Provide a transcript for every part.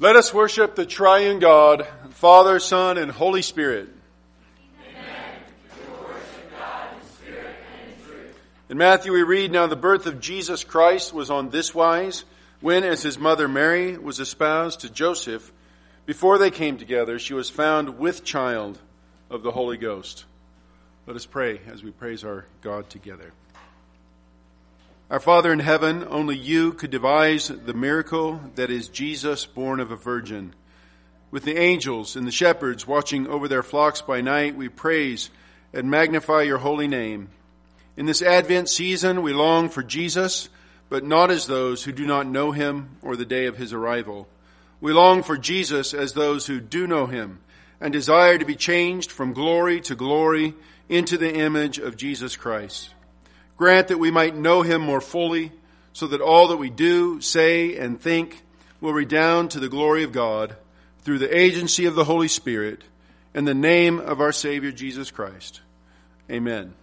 Let us worship the triune God, Father, Son, and Holy Spirit. Amen. We will worship God in spirit and in truth. In Matthew we read, Now the birth of Jesus Christ was on this wise, when as his mother Mary was espoused to Joseph, before they came together, she was found with child of the Holy Ghost. Let us pray as we praise our God together. Our Father in heaven, only you could devise the miracle that is Jesus born of a virgin. With the angels and the shepherds watching over their flocks by night, we praise and magnify your holy name. In this Advent season, we long for Jesus, but not as those who do not know him or the day of his arrival. We long for Jesus as those who do know him and desire to be changed from glory to glory into the image of Jesus Christ. Grant that we might know him more fully, so that all that we do, say, and think will redound to the glory of God through the agency of the Holy Spirit, in the name of our Savior Jesus Christ. Amen.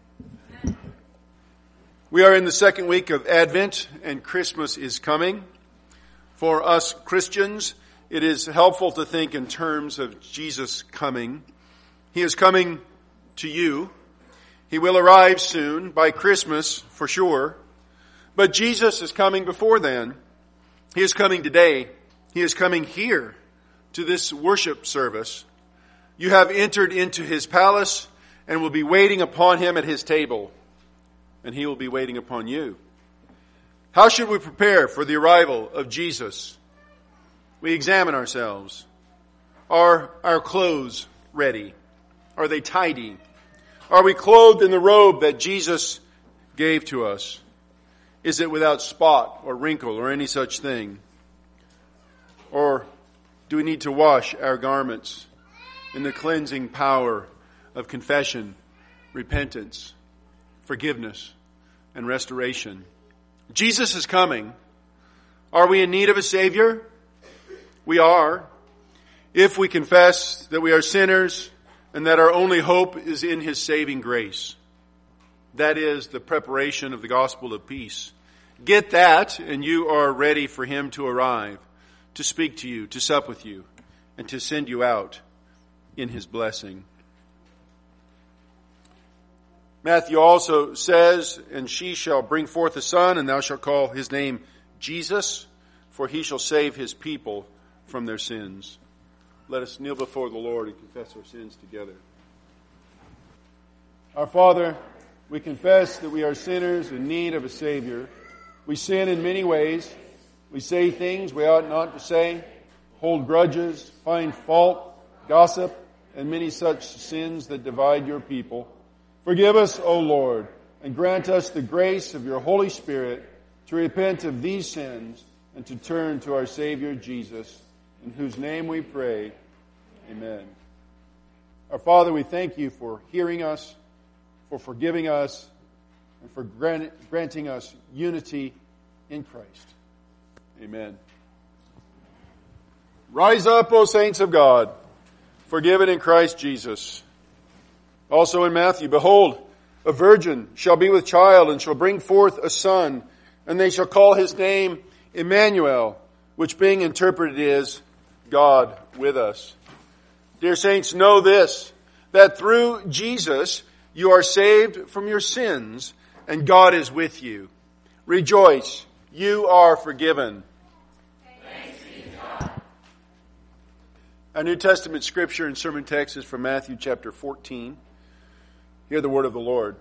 We are in the second week of Advent, and Christmas is coming. For us Christians, it is helpful to think in terms of Jesus coming. He is coming to you. He will arrive soon, by Christmas for sure. But Jesus is coming before then. He is coming today. He is coming here to this worship service. You have entered into his palace and will be waiting upon him at his table. And he will be waiting upon you. How should we prepare for the arrival of Jesus? We examine ourselves. Are our clothes ready? Are they tidy? Are we clothed in the robe that Jesus gave to us? Is it without spot or wrinkle or any such thing? Or do we need to wash our garments in the cleansing power of confession, repentance, forgiveness, and restoration? Jesus is coming. Are we in need of a Savior? We are. If we confess that we are sinners, and that our only hope is in his saving grace. That is the preparation of the gospel of peace. Get that, and you are ready for him to arrive, to speak to you, to sup with you, and to send you out in his blessing. Matthew also says, And she shall bring forth a son, and thou shalt call his name Jesus, for he shall save his people from their sins. Let us kneel before the Lord and confess our sins together. Our Father, we confess that we are sinners in need of a Savior. We sin in many ways. We say things we ought not to say, hold grudges, find fault, gossip, and many such sins that divide your people. Forgive us, O Lord, and grant us the grace of your Holy Spirit to repent of these sins and to turn to our Savior Jesus, in whose name we pray. Amen. Our Father, we thank you for hearing us, for forgiving us, and for granting us unity in Christ. Amen. Rise up, O saints of God, forgiven in Christ Jesus. Also in Matthew, Behold, a virgin shall be with child and shall bring forth a son, and they shall call his name Emmanuel, which being interpreted is God with us. Dear saints, know this, that through Jesus you are saved from your sins, and God is with you. Rejoice, you are forgiven. Thanks be to God. Our New Testament scripture and sermon text is from Matthew chapter 14. Hear the word of the Lord.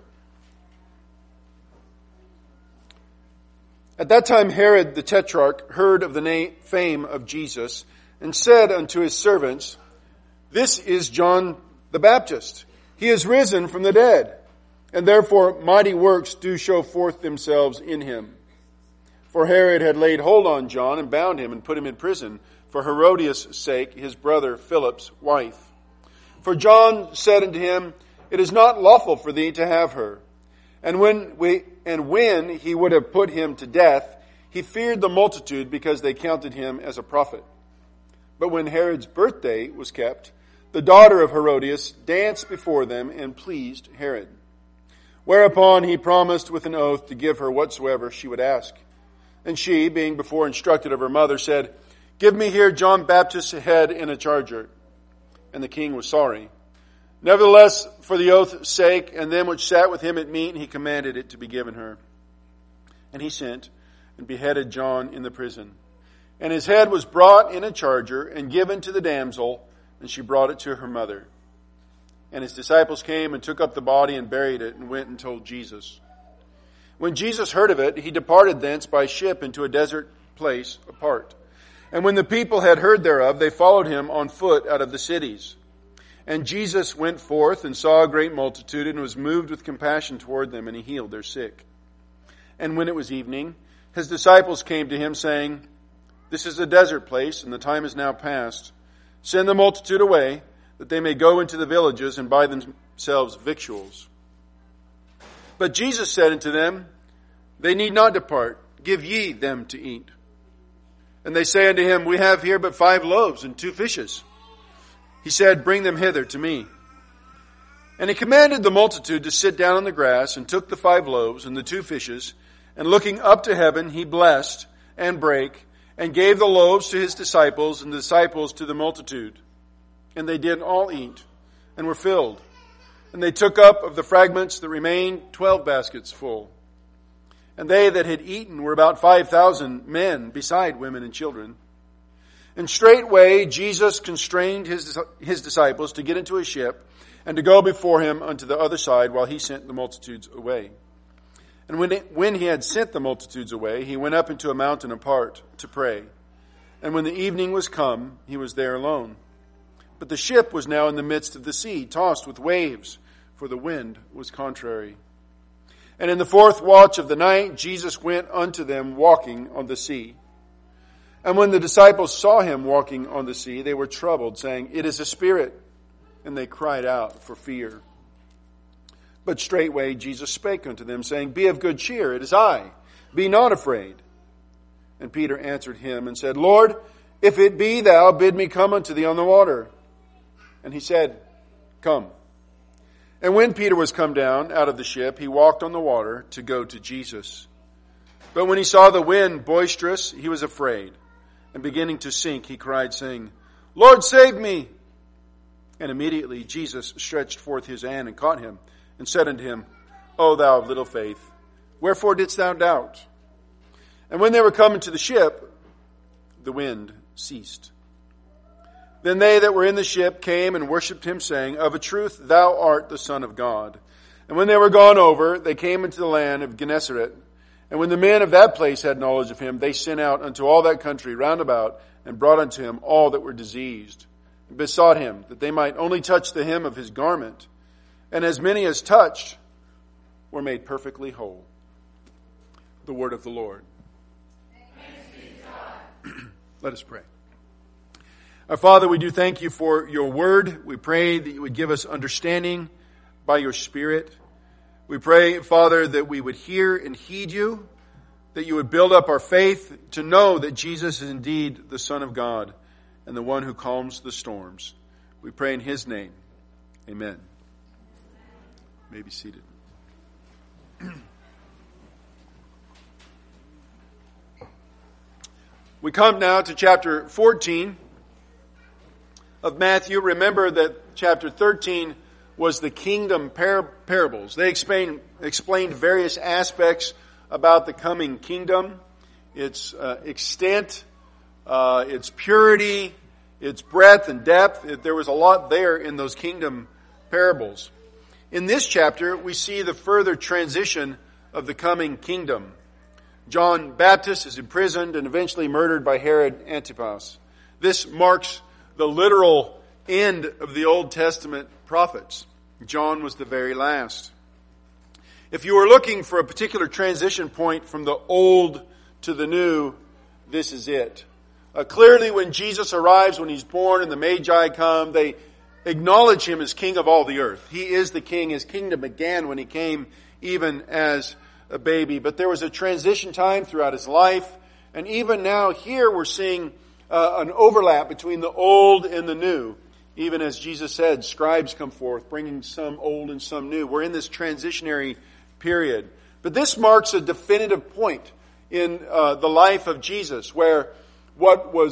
At that time Herod the Tetrarch heard of the fame of Jesus, and said unto his servants, This is John the Baptist. He is risen from the dead, and therefore mighty works do show forth themselves in him. For Herod had laid hold on John, and bound him, and put him in prison, for Herodias' sake, his brother Philip's wife. For John said unto him, It is not lawful for thee to have her. And when he would have put him to death, he feared the multitude, because they counted him as a prophet. But when Herod's birthday was kept, the daughter of Herodias danced before them and pleased Herod. Whereupon he promised with an oath to give her whatsoever she would ask. And she, being before instructed of her mother, said, Give me here John Baptist's head in a charger. And the king was sorry. Nevertheless, for the oath's sake, and them which sat with him at meat, he commanded it to be given her. And he sent and beheaded John in the prison. And his head was brought in a charger and given to the damsel, and she brought it to her mother. And his disciples came and took up the body and buried it, and went and told Jesus. When Jesus heard of it, he departed thence by ship into a desert place apart. And when the people had heard thereof, they followed him on foot out of the cities. And Jesus went forth and saw a great multitude, and was moved with compassion toward them, and he healed their sick. And when it was evening, his disciples came to him, saying, This is a desert place, and the time is now past. Send the multitude away, that they may go into the villages and buy themselves victuals. But Jesus said unto them, They need not depart. Give ye them to eat. And they say unto him, We have here but 5 loaves and 2 fishes. He said, Bring them hither to me. And he commanded the multitude to sit down on the grass, and took the 5 loaves and the 2 fishes, and looking up to heaven, he blessed and brake, and gave the loaves to his disciples, and the disciples to the multitude. And they did all eat, and were filled. And they took up of the fragments that remained 12 baskets full. And they that had eaten were about 5,000 men, beside women and children. And straightway Jesus constrained his disciples to get into a ship, and to go before him unto the other side, while he sent the multitudes away. And when he had sent the multitudes away, he went up into a mountain apart to pray. And when the evening was come, he was there alone. But the ship was now in the midst of the sea, tossed with waves, for the wind was contrary. And in the 4th watch of the night, Jesus went unto them walking on the sea. And when the disciples saw him walking on the sea, they were troubled, saying, It is a spirit. And they cried out for fear. But straightway Jesus spake unto them, saying, Be of good cheer, it is I. Be not afraid. And Peter answered him and said, Lord, if it be thou, bid me come unto thee on the water. And he said, Come. And when Peter was come down out of the ship, he walked on the water to go to Jesus. But when he saw the wind boisterous, he was afraid. And beginning to sink, he cried, saying, Lord, save me. And immediately Jesus stretched forth his hand and caught him, and said unto him, O thou of little faith, wherefore didst thou doubt? And when they were come into the ship, the wind ceased. Then they that were in the ship came and worshipped him, saying, Of a truth thou art the Son of God. And when they were gone over, they came into the land of Gennesaret. And when the men of that place had knowledge of him, they sent out unto all that country round about, and brought unto him all that were diseased, and besought him that they might only touch the hem of his garment. And as many as touched were made perfectly whole. The word of the Lord. Let us pray. Our Father, we do thank you for your word. We pray that you would give us understanding by your Spirit. We pray, Father, that we would hear and heed you, that you would build up our faith to know that Jesus is indeed the Son of God and the one who calms the storms. We pray in his name. Amen. You may be seated. We come now to chapter 14 of Matthew. Remember that chapter 13 was the kingdom parables. They explained various aspects about the coming kingdom, its extent, its purity, its breadth and depth. There was a lot there in those kingdom parables. In this chapter, we see the further transition of the coming kingdom. John Baptist is imprisoned and eventually murdered by Herod Antipas. This marks the literal end of the Old Testament prophets. John was the very last. If you were looking for a particular transition point from the old to the new, this is it. Clearly, when Jesus arrives, when he's born and the Magi come, they acknowledge him as king of all the earth. He is the king. His kingdom began when he came even as a baby. But there was a transition time throughout his life. And even now here we're seeing an overlap between the old and the new. Even as Jesus said, scribes come forth, bringing some old and some new. We're in this transitionary period. But this marks a definitive point in the life of Jesus, where what was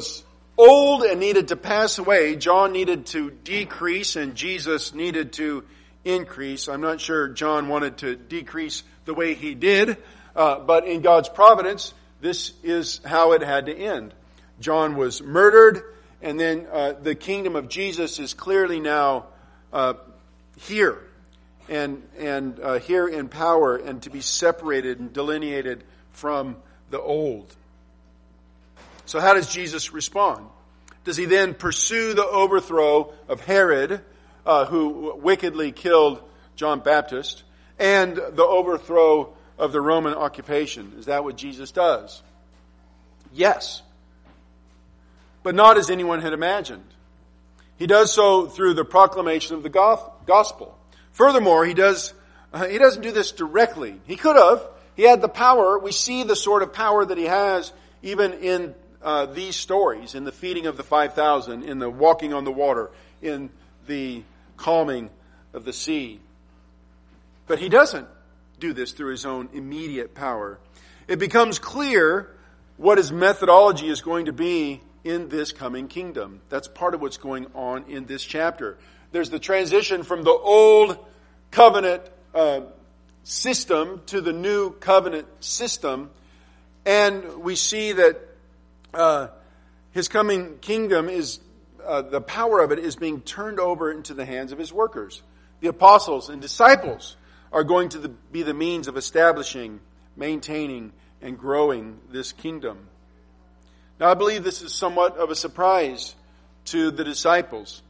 old and needed to pass away. John needed to decrease and Jesus needed to increase. I'm not sure John wanted to decrease the way he did, but in God's providence, this is how it had to end. John was murdered, and then the kingdom of Jesus is clearly now here, and here in power, and to be separated and delineated from the old. So how does Jesus respond? Does he then pursue the overthrow of Herod, who wickedly killed John Baptist, and the overthrow of the Roman occupation? Is that what Jesus does? Yes. But not as anyone had imagined. He does so through the proclamation of the gospel. Furthermore, he doesn't do this directly. He could have. He had the power. We see the sort of power that he has even in these stories, in the feeding of the 5,000, in the walking on the water, in the calming of the sea. But he doesn't do this through his own immediate power. It becomes clear what his methodology is going to be in this coming kingdom. That's part of what's going on in this chapter. There's the transition from the old covenant system to the new covenant system. And we see that his coming kingdom is, the power of it is being turned over into the hands of his workers. The apostles and disciples are going to be the means of establishing, maintaining, and growing this kingdom. Now, I believe this is somewhat of a surprise to the disciples.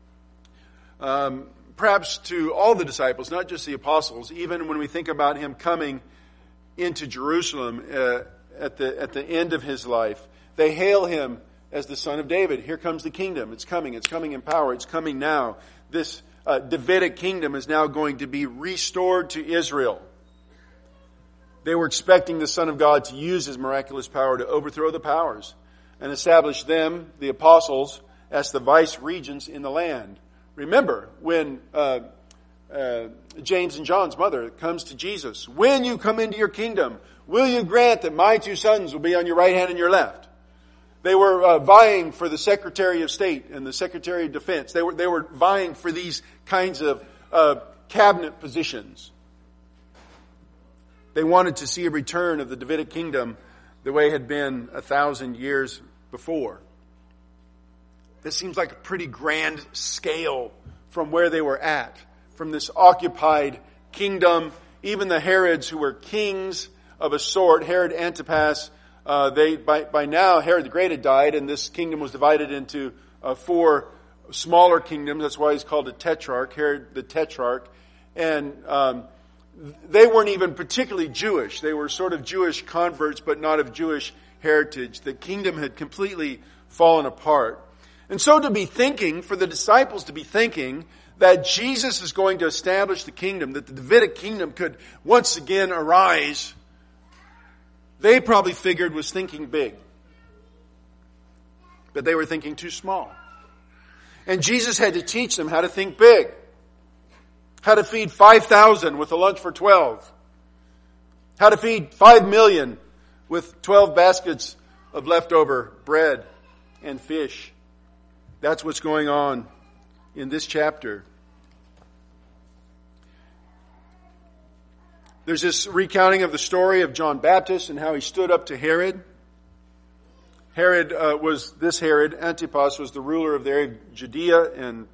Perhaps to all the disciples, not just the apostles, even when we think about him coming into Jerusalem at the end of his life. They hail him as the Son of David. Here comes the kingdom. It's coming in power. It's coming now. This Davidic kingdom is now going to be restored to Israel. They were expecting the Son of God to use his miraculous power to overthrow the powers and establish them, the apostles, as the vice regents in the land. Remember, when James and John's mother comes to Jesus, when you come into your kingdom, will you grant that my two sons will be on your right hand and your left? They were vying for the Secretary of State and the Secretary of Defense. They were vying for these kinds of cabinet positions. They wanted to see a return of the Davidic kingdom the way it had been 1,000 years before. This seems like a pretty grand scale from where they were at, from this occupied kingdom. Even the Herods, who were kings of a sort, Herod Antipas, by now Herod the Great had died, and this kingdom was divided into 4 smaller kingdoms. That's why he's called a tetrarch, Herod the Tetrarch. And they weren't even particularly Jewish. They were sort of Jewish converts, but not of Jewish heritage. The kingdom had completely fallen apart. And so to be thinking, for the disciples to be thinking that Jesus is going to establish the kingdom, that the Davidic kingdom could once again arise, they probably figured was thinking big. But they were thinking too small. And Jesus had to teach them how to think big. How to feed 5,000 with a lunch for 12. How to feed 5 million with 12 baskets of leftover bread and fish. That's what's going on in this chapter. There's this recounting of the story of John Baptist and how he stood up to Herod. Herod Antipas was the ruler of the area of Judea and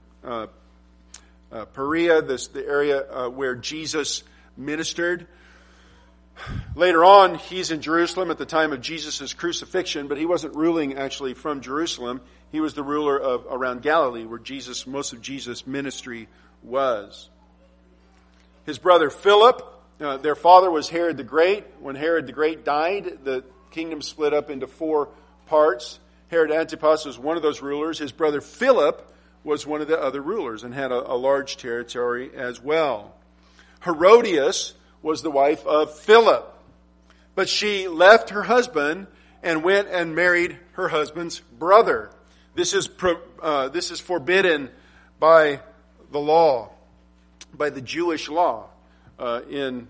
Perea, the area where Jesus ministered. Later on, he's in Jerusalem at the time of Jesus' crucifixion, but he wasn't ruling actually from Jerusalem. He was the ruler of around Galilee, where most of Jesus' ministry was. His brother Philip, their father was Herod the Great. When Herod the Great died, the kingdom split up into 4 parts. Herod Antipas was one of those rulers. His brother Philip was one of the other rulers and had a large territory as well. Herodias was the wife of Philip, but she left her husband and went and married her husband's brother. This is forbidden by the law, by the Jewish law in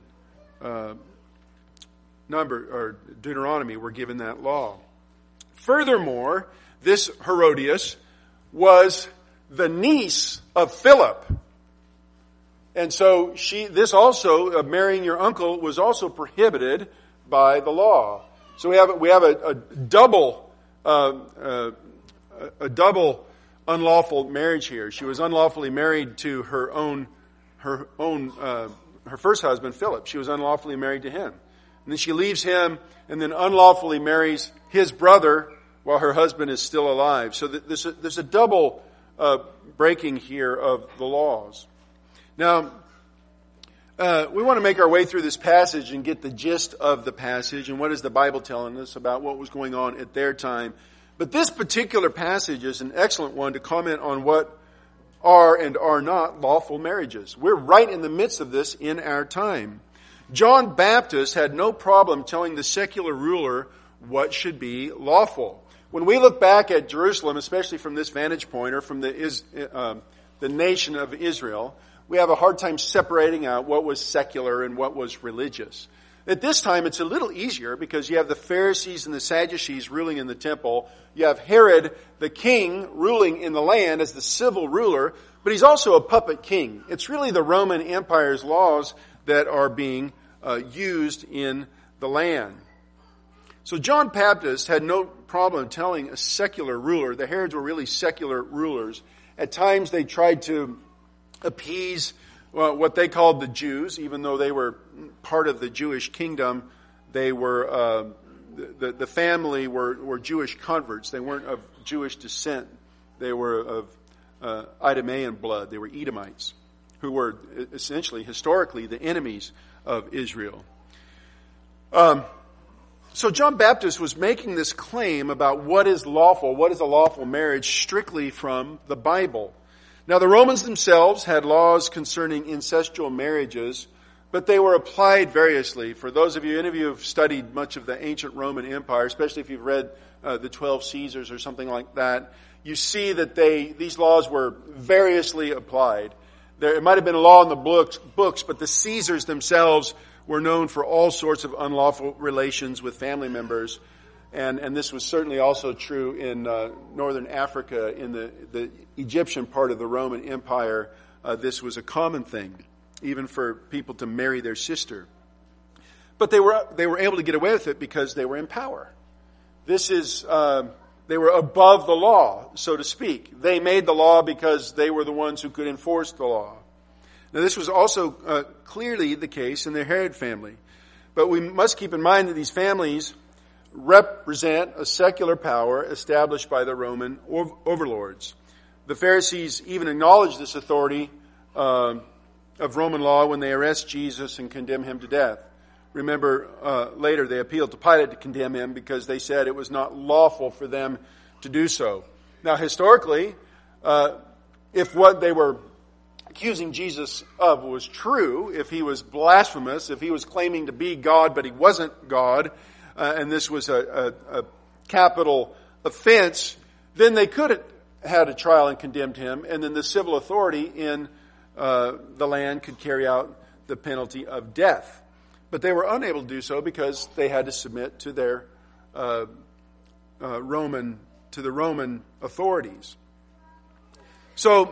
Deuteronomy. We're given that law. Furthermore, This Herodias was the niece of Philip. And so marrying your uncle was also prohibited by the law. So we have a double unlawful marriage here. She was unlawfully married to her first husband, Philip. She was unlawfully married to him. And then she leaves him and then unlawfully marries his brother while her husband is still alive. So there's a double breaking here of the laws. Now, we want to make our way through this passage and get the gist of the passage and what is the Bible telling us about what was going on at their time. But this particular passage is an excellent one to comment on what are and are not lawful marriages. We're right in the midst of this in our time. John Baptist had no problem telling the secular ruler what should be lawful. When we look back at Jerusalem, especially from this vantage point or from the nation of Israel, we have a hard time separating out what was secular and what was religious. At this time, it's a little easier because you have the Pharisees and the Sadducees ruling in the temple. You have Herod, the king, ruling in the land as the civil ruler, but he's also a puppet king. It's really the Roman Empire's laws that are being used in the land. So John Baptist had no problem telling a secular ruler. The Herods were really secular rulers. At times they tried to appease what they called the Jews, even though they were part of the Jewish kingdom. They were the family were Jewish converts. They weren't of Jewish descent. They were of Idumean blood. They were Edomites, who were essentially historically the enemies of Israel. So John Baptist was making this claim about what is lawful, what is a lawful marriage, strictly from the Bible. Now, the Romans themselves had laws concerning incestual marriages, but they were applied variously. For those of you, any of you have studied much of the ancient Roman Empire, especially if you've read the 12 Caesars or something like that, you see that these laws were variously applied. It might have been a law in the books, but the Caesars themselves were known for all sorts of unlawful relations with family members. And this was certainly also true in northern Africa, in the Egyptian part of the Roman Empire. This was a common thing, even for people to marry their sister. But they were able to get away with it because they were in power. They were above the law, so to speak. They made the law because they were the ones who could enforce the law. Now, this was also clearly the case in the Herod family. But we must keep in mind that these families represent a secular power established by the Roman overlords. The Pharisees even acknowledge this authority of Roman law when they arrest Jesus and condemn him to death. Remember, later they appealed to Pilate to condemn him because they said it was not lawful for them to do so. Now, historically, if what they were accusing Jesus of was true, if he was blasphemous, if he was claiming to be God but he wasn't God, and this was a capital offense, then they could have had a trial and condemned him, and then the civil authority in the land could carry out the penalty of death. But they were unable to do so because they had to submit to their Roman authorities. So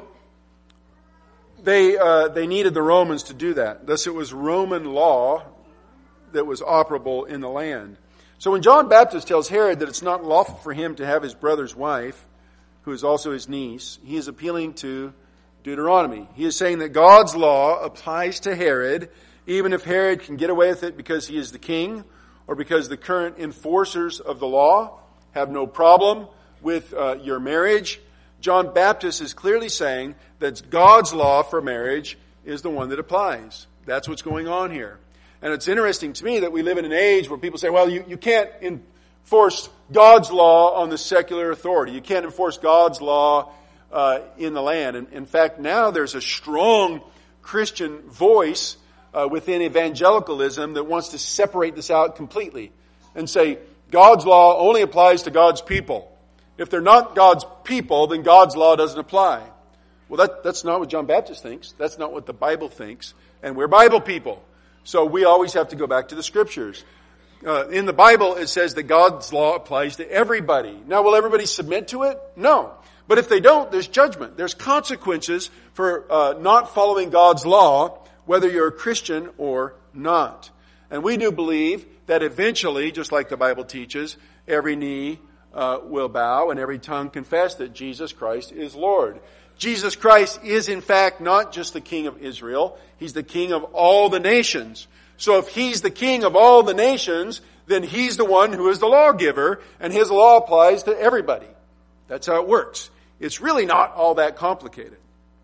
they needed the Romans to do that. Thus, it was Roman law that was operable in the land. So when John Baptist tells Herod that it's not lawful for him to have his brother's wife, who is also his niece, he is appealing to Deuteronomy. He is saying that God's law applies to Herod, even if Herod can get away with it because he is the king, or because the current enforcers of the law have no problem with your marriage. John Baptist is clearly saying that God's law for marriage is the one that applies. That's what's going on here. And it's interesting to me that we live in an age where people say, well, you can't enforce God's law on the secular authority. You can't enforce God's law in the land. And in fact, now there's a strong Christian voice within evangelicalism that wants to separate this out completely and say God's law only applies to God's people. If they're not God's people, then God's law doesn't apply. Well, that's not what John Baptist thinks. That's not what the Bible thinks. And we're Bible people. So we always have to go back to the Scriptures. In the Bible, it says that God's law applies to everybody. Now, will everybody submit to it? No. But if they don't, there's judgment. There's consequences for not following God's law, whether you're a Christian or not. And we do believe that eventually, just like the Bible teaches, every knee will bow and every tongue confess that Jesus Christ is Lord. Jesus Christ is in fact not just the King of Israel. He's the King of all the nations. So if He's the King of all the nations, then He's the one who is the lawgiver, and His law applies to everybody. That's how it works. It's really not all that complicated.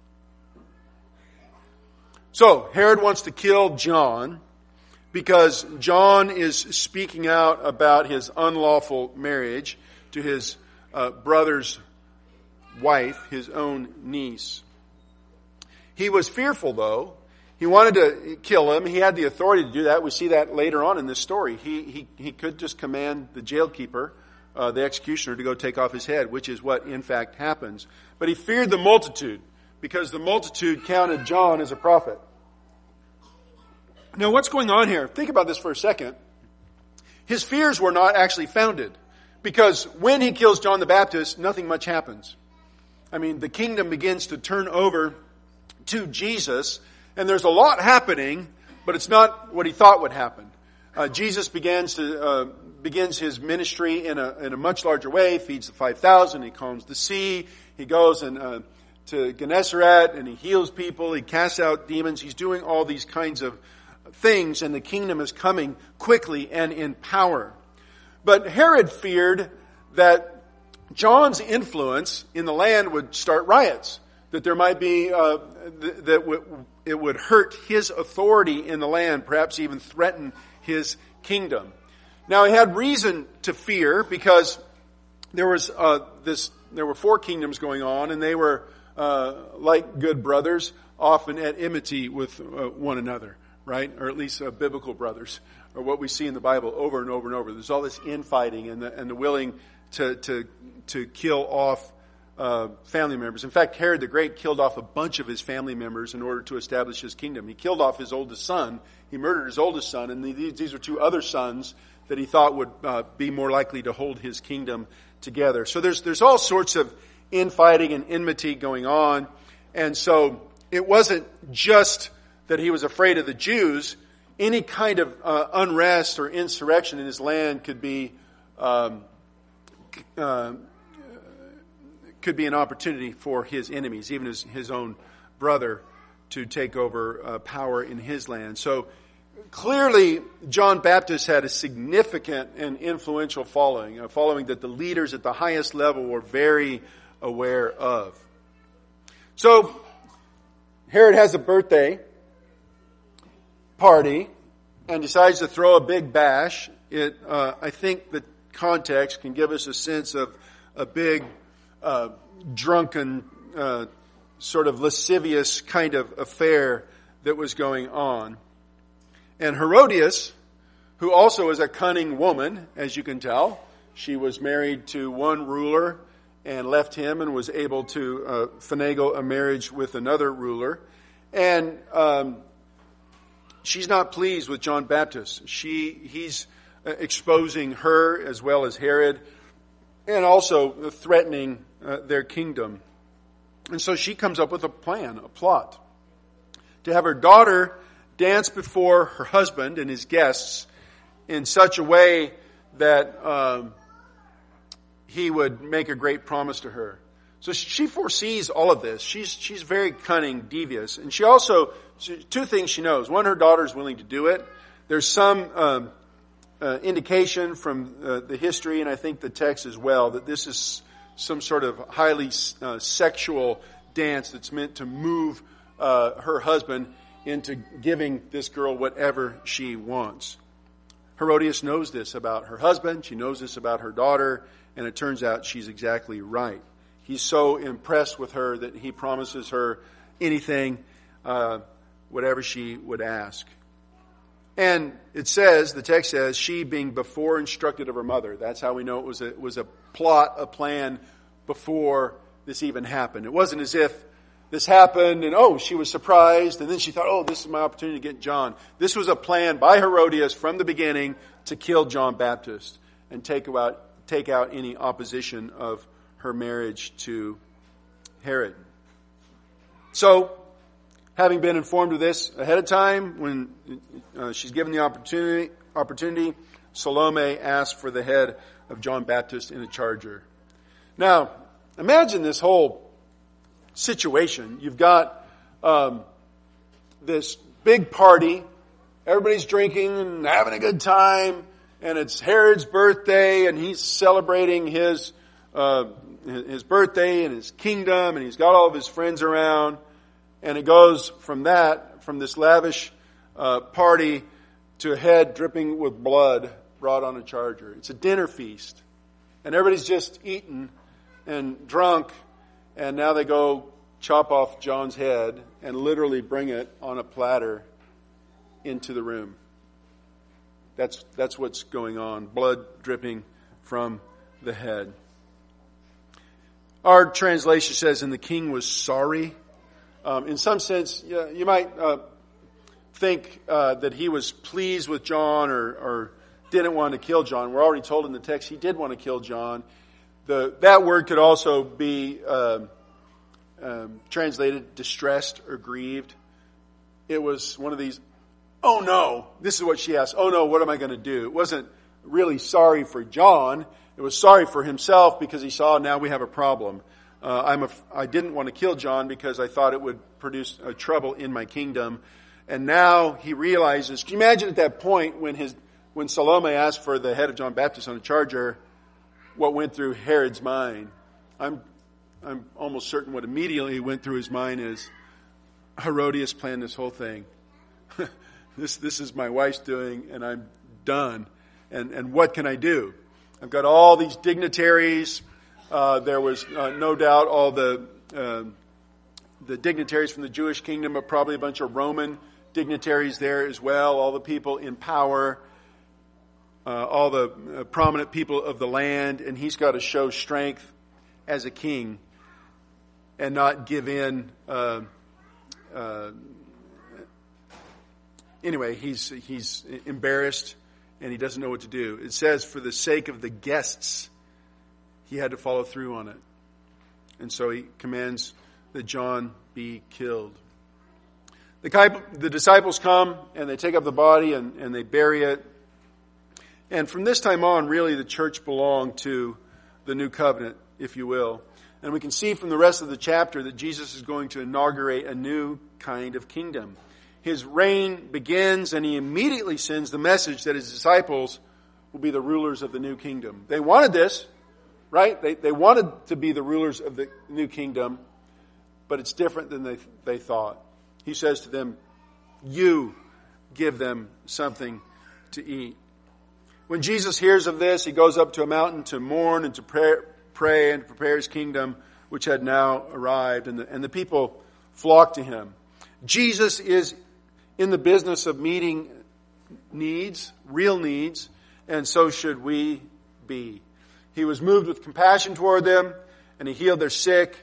So, Herod wants to kill John because John is speaking out about his unlawful marriage to his brother's wife, his own niece. He was fearful, though. He wanted to kill him. He had the authority to do that. We see that later on in this story. He could just command the jailkeeper, the executioner, to go take off his head, which is what in fact happens. But he feared the multitude because the multitude counted John as a prophet. Now, what's going on here? Think about this for a second. His fears were not actually founded because when he kills John the Baptist, nothing much happens. I mean, the kingdom begins to turn over to Jesus, and there's a lot happening, but it's not what he thought would happen. Jesus begins his ministry in a much larger way, feeds the 5,000, he calms the sea, he goes to Gennesaret, and he heals people, he casts out demons, he's doing all these kinds of things, and the kingdom is coming quickly and in power. But Herod feared that John's influence in the land would start riots, that there might be, it would hurt his authority in the land, perhaps even threaten his kingdom. Now, he had reason to fear because there were 4 kingdoms going on, and they were like good brothers, often at enmity with one another, right? Or at least biblical brothers, or what we see in the Bible over and over and over. There's all this infighting and the willing to kill off family members. In fact, Herod the Great killed off a bunch of his family members in order to establish his kingdom. He killed off his oldest son. He murdered his oldest son, and these are 2 other sons that he thought would be more likely to hold his kingdom together. So there's all sorts of infighting and enmity going on, and so it wasn't just that he was afraid of the Jews. Any kind of unrest or insurrection in his land could be an opportunity for his enemies, even his own brother, to take over power in his land. So clearly, John Baptist had a significant and influential following, a following that the leaders at the highest level were very aware of. So Herod has a birthday party and decides to throw a big bash. I think the context can give us a sense of a big drunken, sort of lascivious kind of affair that was going on. And Herodias, who also is a cunning woman, as you can tell, she was married to one ruler and left him and was able to finagle a marriage with another ruler. And she's not pleased with John Baptist. He's exposing her as well as Herod, and also threatening their kingdom. And so she comes up with a plan, a plot, to have her daughter dance before her husband and his guests in such a way that he would make a great promise to her. So she foresees all of this. She's very cunning, devious. And she also, 2 things she knows. One, her daughter is willing to do it. There's some indication from the history, and I think the text as well, that this is some sort of highly sexual dance that's meant to move her husband into giving this girl whatever she wants. Herodias knows this about her husband. She knows this about her daughter, and it turns out she's exactly right. He's so impressed with her that he promises her anything, whatever she would ask. And it says, the text says, she being before instructed of her mother. That's how we know it was a plot, a plan before this even happened. It wasn't as if this happened and she was surprised and then she thought, this is my opportunity to get John. This was a plan by Herodias from the beginning to kill John Baptist and take out any opposition of her marriage to Herod. So, having been informed of this ahead of time, when she's given the opportunity, Salome asked for the head of John Baptist in a charger. Now, imagine this whole situation. You've got this big party. Everybody's drinking and having a good time. And it's Herod's birthday, and he's celebrating his birthday and his kingdom, and he's got all of his friends around. And it goes from this lavish party, to a head dripping with blood brought on a charger. It's a dinner feast. And everybody's just eaten and drunk, and now they go chop off John's head and literally bring it on a platter into the room. That's what's going on. Blood dripping from the head. Our translation says, and the king was sorry. In some sense, you might think that he was pleased with John or didn't want to kill John. We're already told in the text he did want to kill John. That word could also be translated distressed or grieved. It was one of these, oh no, this is what she asked. Oh no, what am I going to do? It wasn't really sorry for John. It was sorry for himself because he saw now we have a problem. I didn't want to kill John because I thought it would produce trouble in my kingdom. And now he realizes, can you imagine at that point when Salome asked for the head of John Baptist on a charger, what went through Herod's mind? I'm almost certain what immediately went through his mind is, Herodias planned this whole thing. This is my wife's doing, and I'm done. And what can I do? I've got all these dignitaries. There was no doubt all the dignitaries from the Jewish kingdom, but probably a bunch of Roman dignitaries there as well. All the people in power, all the prominent people of the land, and he's got to show strength as a king and not give in. Anyway, he's embarrassed and he doesn't know what to do. It says, for the sake of the guests, he had to follow through on it. And so he commands that John be killed. The disciples come and they take up the body and they bury it. And from this time on, really the church belonged to the new covenant, if you will. And we can see from the rest of the chapter that Jesus is going to inaugurate a new kind of kingdom. His reign begins and he immediately sends the message that his disciples will be the rulers of the new kingdom. They wanted this, right? They wanted to be the rulers of the new kingdom, but it's different than they thought. He says to them, you give them something to eat. When Jesus hears of this, he goes up to a mountain to mourn and to pray and to prepare his kingdom, which had now arrived, and the people flock to him. Jesus is in the business of meeting needs, real needs, and so should we be. He was moved with compassion toward them, and he healed their sick.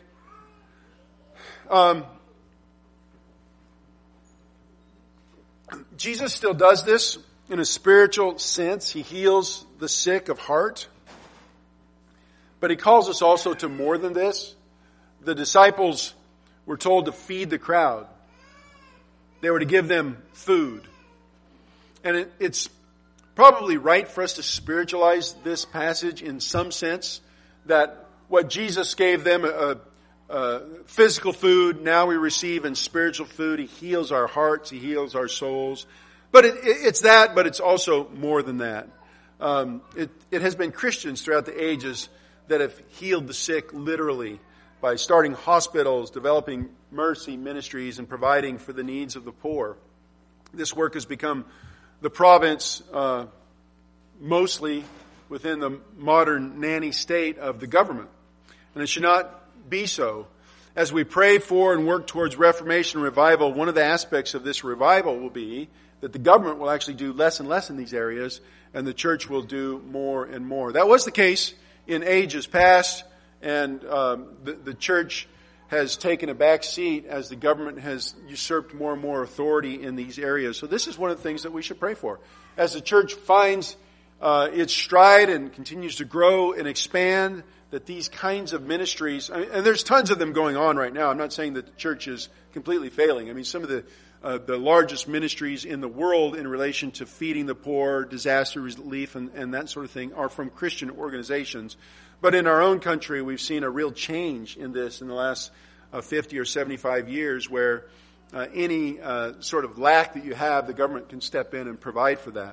Jesus still does this in a spiritual sense. He heals the sick of heart. But he calls us also to more than this. The disciples were told to feed the crowd. They were to give them food. And it's probably right for us to spiritualize this passage in some sense, that what Jesus gave them, physical food, now we receive in spiritual food. He heals our hearts. He heals our souls. But it's that, but it's also more than that. It has been Christians throughout the ages that have healed the sick literally by starting hospitals, developing mercy ministries, and providing for the needs of the poor. This work has become the province, mostly within the modern nanny state of the government. And it should not be so. As we pray for and work towards Reformation and revival, one of the aspects of this revival will be that the government will actually do less and less in these areas, and the church will do more and more. That was the case in ages past, and the church has taken a back seat as the government has usurped more and more authority in these areas. So this is one of the things that we should pray for. As the church finds its stride and continues to grow and expand, that these kinds of ministries, and there's tons of them going on right now. I'm not saying that the church is completely failing. I mean, some of the largest ministries in the world in relation to feeding the poor, disaster relief, and that sort of thing are from Christian organizations. But in our own country, we've seen a real change in this in the last 50 or 75 years, where any sort of lack that you have, the government can step in and provide for that.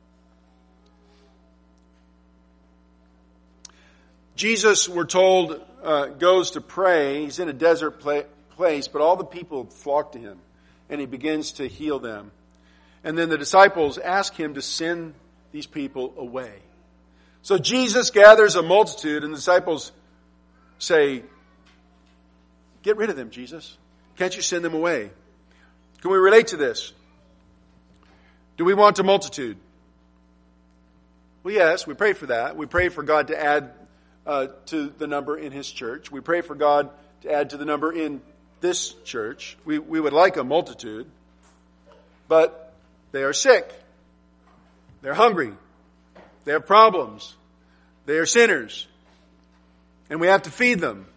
Jesus, we're told, goes to pray. He's in a desert place, but all the people flock to him, and he begins to heal them. And then the disciples ask him to send these people away. So Jesus gathers a multitude, and the disciples say, "Get rid of them, Jesus. Can't you send them away?" Can we relate to this? Do we want a multitude? Well, yes, we pray for that. We pray for God to add to the number in his church. We pray for God to add to the number in this church. We would like a multitude, but they are sick. They're hungry. They have problems. They are sinners. And we have to feed them.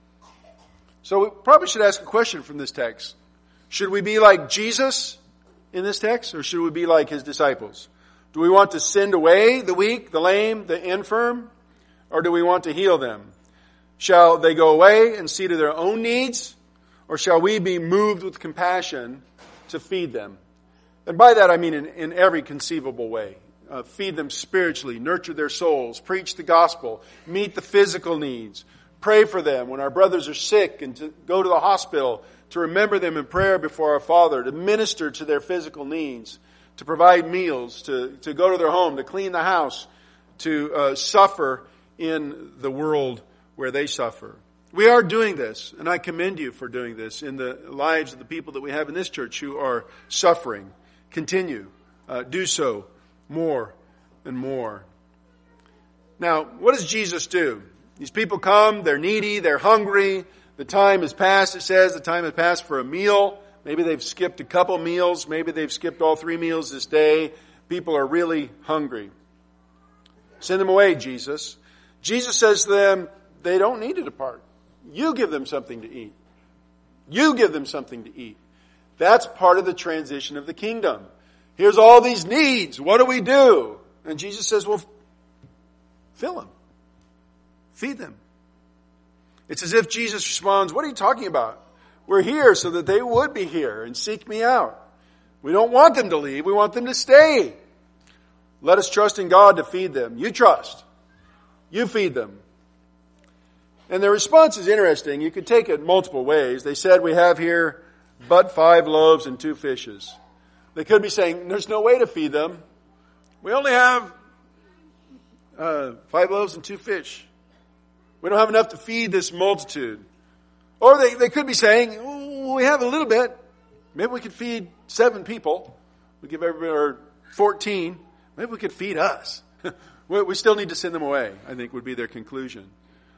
So we probably should ask a question from this text. Should we be like Jesus in this text, or should we be like his disciples? Do we want to send away the weak, the lame, the infirm? Or do we want to heal them? Shall they go away and see to their own needs? Or shall we be moved with compassion to feed them? And by that I mean in every conceivable way. Feed them spiritually, nurture their souls, preach the gospel, meet the physical needs, pray for them when our brothers are sick, and to go to the hospital, to remember them in prayer before our Father, to minister to their physical needs, to provide meals, to go to their home, to clean the house, to suffer in the world where they suffer. We are doing this, and I commend you for doing this in the lives of the people that we have in this church who are suffering. Continue. Do so more and more. Now, what does Jesus do? These people come, they're needy, they're hungry, the time has passed, it says, the time has passed for a meal. Maybe they've skipped a couple meals, maybe they've skipped all 3 meals this day. People are really hungry. Send them away, Jesus. Jesus says to them, they don't need to depart. You give them something to eat. You give them something to eat. That's part of the transition of the kingdom. Here's all these needs. What do we do? And Jesus says, well, fill them. Feed them. It's as if Jesus responds, what are you talking about? We're here so that they would be here and seek me out. We don't want them to leave. We want them to stay. Let us trust in God to feed them. You trust. You feed them. And their response is interesting. You could take it multiple ways. They said, we have here but 5 loaves and 2 fishes. They could be saying, there's no way to feed them. We only have 5 loaves and 2 fish. We don't have enough to feed this multitude. Or they could be saying, we have a little bit. Maybe we could feed 7 people. We give everybody, or 14. Maybe we could feed us. We still need to send them away, I think would be their conclusion.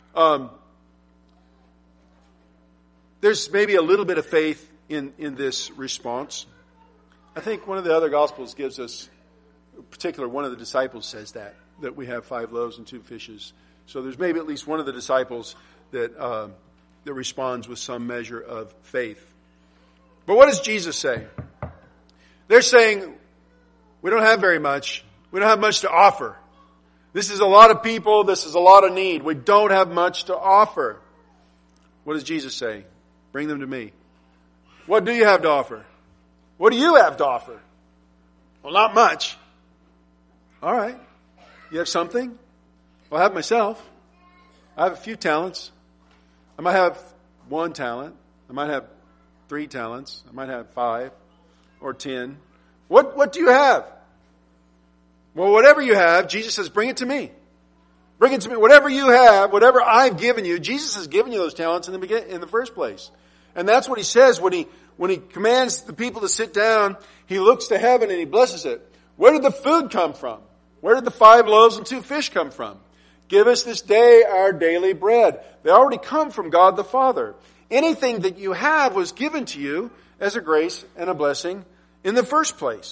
There's maybe a little bit of faith in this response. I think one of the other Gospels gives us, in particular, one of the disciples says that we have 5 loaves and 2 fishes. So there's maybe at least one of the disciples that responds with some measure of faith. But what does Jesus say? They're saying, we don't have very much. We don't have much to offer. This is a lot of people. This is a lot of need. We don't have much to offer. What does Jesus say? Bring them to me. What do you have to offer? What do you have to offer? Well, not much. All right. You have something? Well, I have myself. I have a few talents. I might have 1 talent. I might have 3 talents. I might have 5 or 10. What do you have? Well, whatever you have, Jesus says, bring it to me. Bring it to me. Whatever you have, whatever I've given you, Jesus has given you those talents in the first place. And that's what he says when he commands the people to sit down. He looks to heaven and he blesses it. Where did the food come from? Where did the 5 loaves and 2 fish come from? Give us this day our daily bread. They already come from God the Father. Anything that you have was given to you as a grace and a blessing in the first place.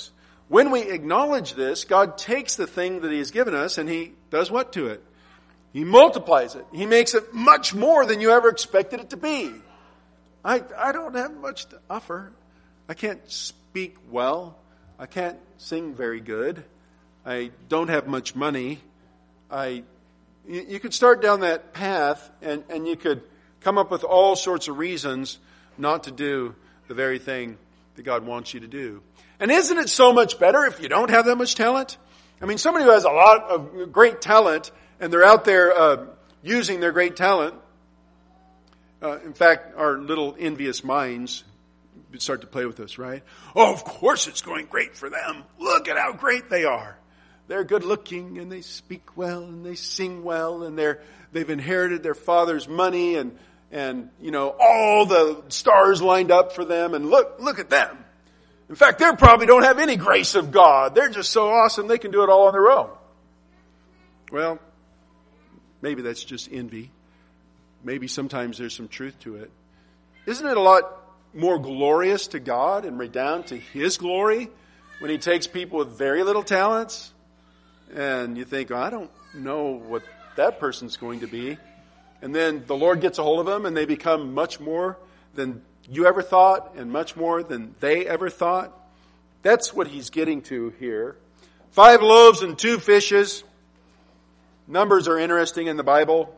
when we acknowledge this, God takes the thing that He has given us and He does what to it? He multiplies it. He makes it much more than you ever expected it to be. I don't have much to offer. I can't speak well. I can't sing very good. I don't have much money. You could start down that path and you could come up with all sorts of reasons not to do the very thing that God wants you to do. And isn't it so much better if you don't have that much talent? I mean, somebody who has a lot of great talent and they're out there using their great talent. In fact, our little envious minds start to play with us, right? Oh, of course it's going great for them. Look at how great they are. They're good looking and they speak well and they sing well and they've inherited their father's money and all the stars lined up for them and look at them. In fact, they probably don't have any grace of God. They're just so awesome they can do it all on their own. Well, maybe that's just envy. Maybe sometimes there's some truth to it. Isn't it a lot more glorious to God and redound to His glory when He takes people with very little talents? And you think, I don't know what that person's going to be. And then the Lord gets a hold of them and they become much more than you ever thought and much more than they ever thought. That's what He's getting to here. 5 loaves and 2 fishes. Numbers are interesting in the Bible.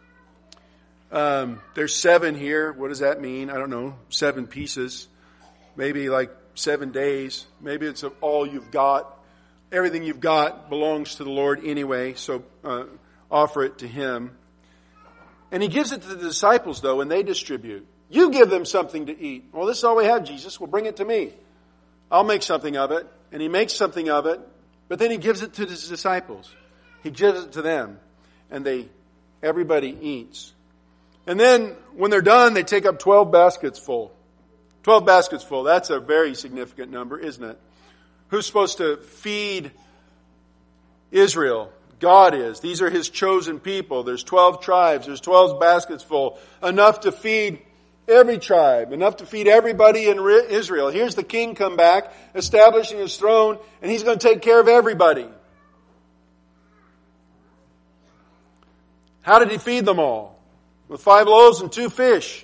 There's 7 here. What does that mean? I don't know. 7 pieces. Maybe like 7 days. Maybe it's all you've got. Everything you've got belongs to the Lord anyway, so offer it to Him. And He gives it to the disciples, though, and they distribute. You give them something to eat. Well, this is all we have, Jesus. Well, bring it to me. I'll make something of it. And He makes something of it, but then He gives it to His disciples. He gives it to them, and everybody eats. And then, when they're done, they take up 12 baskets full. 12 baskets full. That's a very significant number, isn't it? Who's supposed to feed Israel? God is. These are His chosen people. There's 12 tribes. There's 12 baskets full. Enough to feed every tribe. Enough to feed everybody in Israel. Here's the king come back, establishing His throne, and He's going to take care of everybody. How did He feed them all? With 5 loaves and 2 fish.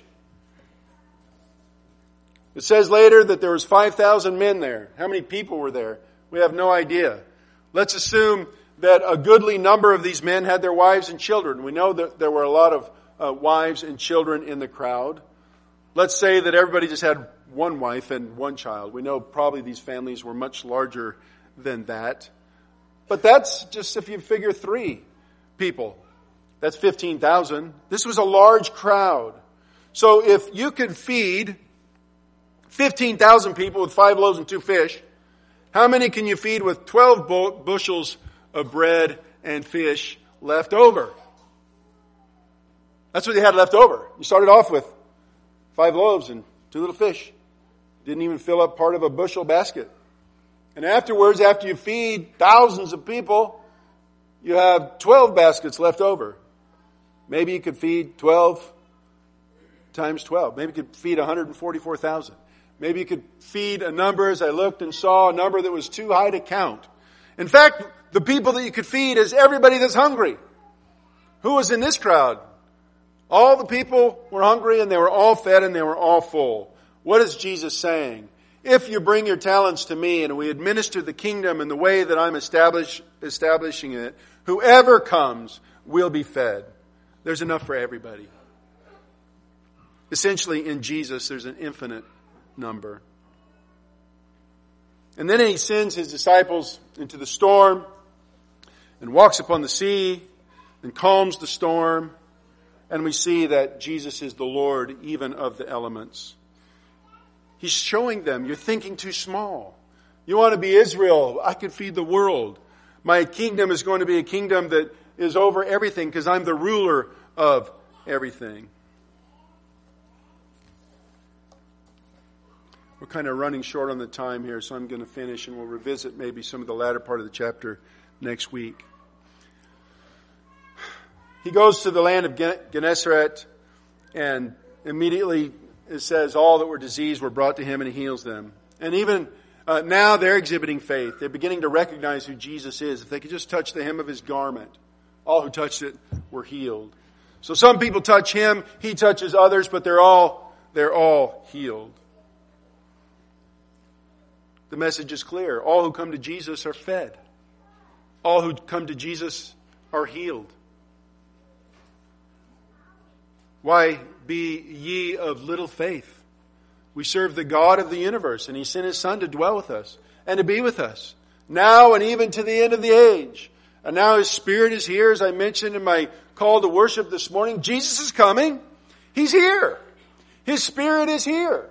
It says later that there was 5,000 men there. How many people were there? We have no idea. Let's assume that a goodly number of these men had their wives and children. We know that there were a lot of wives and children in the crowd. Let's say that everybody just had one wife and one child. We know probably these families were much larger than that. But that's just if you figure 3 people. That's 15,000. This was a large crowd. So if you could feed 15,000 people with 5 loaves and 2 fish, how many can you feed with 12 bushels of bread and fish left over? That's what they had left over. You started off with 5 loaves and 2 little fish. Didn't even fill up part of a bushel basket. And afterwards, after you feed thousands of people, you have 12 baskets left over. Maybe you could feed 12 times 12. Maybe you could feed 144,000. Maybe you could feed a number, as I looked and saw, a number that was too high to count. In fact, the people that you could feed is everybody that's hungry. Who was in this crowd? All the people were hungry and they were all fed and they were all full. What is Jesus saying? If you bring your talents to me and we administer the kingdom in the way that I'm establishing it, whoever comes will be fed. There's enough for everybody. Essentially, in Jesus, there's an infinite number. And then He sends His disciples into the storm and walks upon the sea and calms the storm. And we see that Jesus is the Lord even of the elements. He's showing them, you're thinking too small. You want to be Israel. I could feed the world. My kingdom is going to be a kingdom that is over everything because I'm the ruler of everything. We're kind of running short on the time here, so I'm going to finish and we'll revisit maybe some of the latter part of the chapter next week. He goes to the land of Gennesaret, and immediately it says all that were diseased were brought to Him and He heals them. And even Now they're exhibiting faith. They're beginning to recognize who Jesus is. If they could just touch the hem of his garment, all who touched it were healed. So some people touch him, he touches others, but they're all healed. The message is clear. All who come to Jesus are fed. All who come to Jesus are healed. Why be ye of little faith? We serve the God of the universe, and he sent his Son to dwell with us and to be with us now and even to the end of the age. And now his Spirit is here, as I mentioned in my call to worship this morning. Jesus is coming. He's here. His Spirit is here.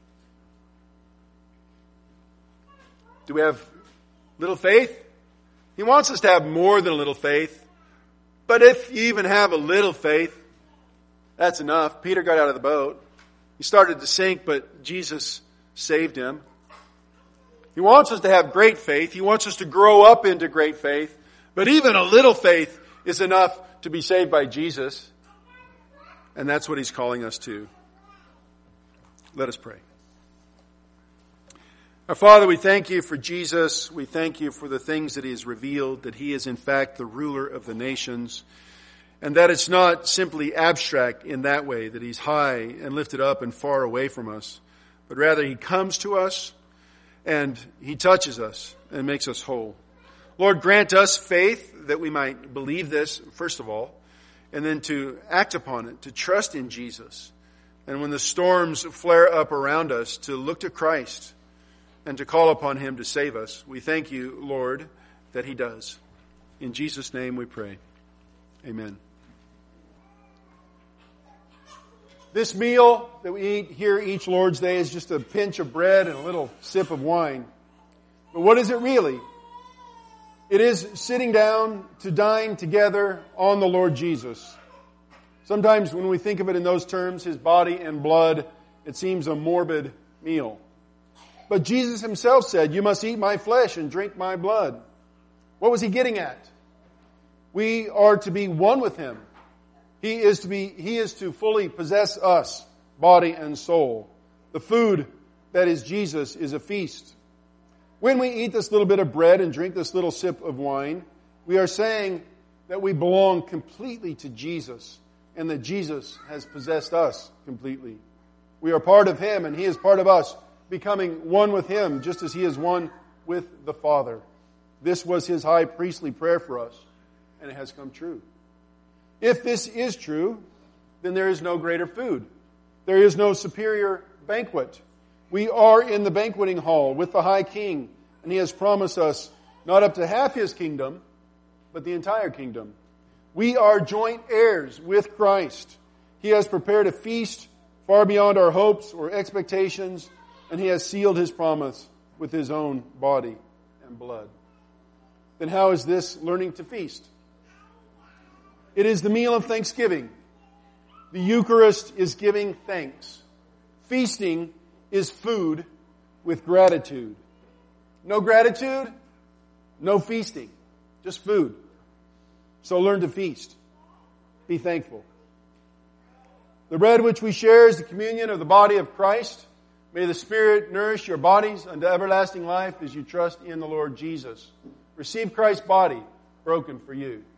Do we have little faith? He wants us to have more than a little faith. But if you even have a little faith, that's enough. Peter got out of the boat. He started to sink, but Jesus saved him. He wants us to have great faith. He wants us to grow up into great faith. But even a little faith is enough to be saved by Jesus. And that's what he's calling us to. Let us pray. Our Father, we thank you for Jesus. We thank you for the things that he has revealed, that he is in fact the ruler of the nations, and that it's not simply abstract in that way, that he's high and lifted up and far away from us, but rather he comes to us and he touches us and makes us whole. Lord, grant us faith that we might believe this, first of all, and then to act upon it, to trust in Jesus. And when the storms flare up around us, to look to Christ and to call upon him to save us. We thank you, Lord, that he does. In Jesus' name we pray. Amen. This meal that we eat here each Lord's Day is just a pinch of bread and a little sip of wine. But what is it really? It is sitting down to dine together on the Lord Jesus. Sometimes when we think of it in those terms, his body and blood, it seems a morbid meal. But Jesus himself said, "You must eat my flesh and drink my blood." What was he getting at? We are to be one with him. He is to fully possess us, body and soul. The food that is Jesus is a feast. When we eat this little bit of bread and drink this little sip of wine, we are saying that we belong completely to Jesus and that Jesus has possessed us completely. We are part of him and he is part of us, becoming one with him just as he is one with the Father. This was his high priestly prayer for us, and it has come true. If this is true, then there is no greater food. There is no superior banquet. We are in the banqueting hall with the high king, and he has promised us not up to half his kingdom, but the entire kingdom. We are joint heirs with Christ. He has prepared a feast far beyond our hopes or expectations, and he has sealed his promise with his own body and blood. Then how is this learning to feast? It is the meal of thanksgiving. The Eucharist is giving thanks. Feasting is food with gratitude. No gratitude, no feasting. Just food. So learn to feast. Be thankful. The bread which we share is the communion of the body of Christ. May the Spirit nourish your bodies unto everlasting life as you trust in the Lord Jesus. Receive Christ's body broken for you.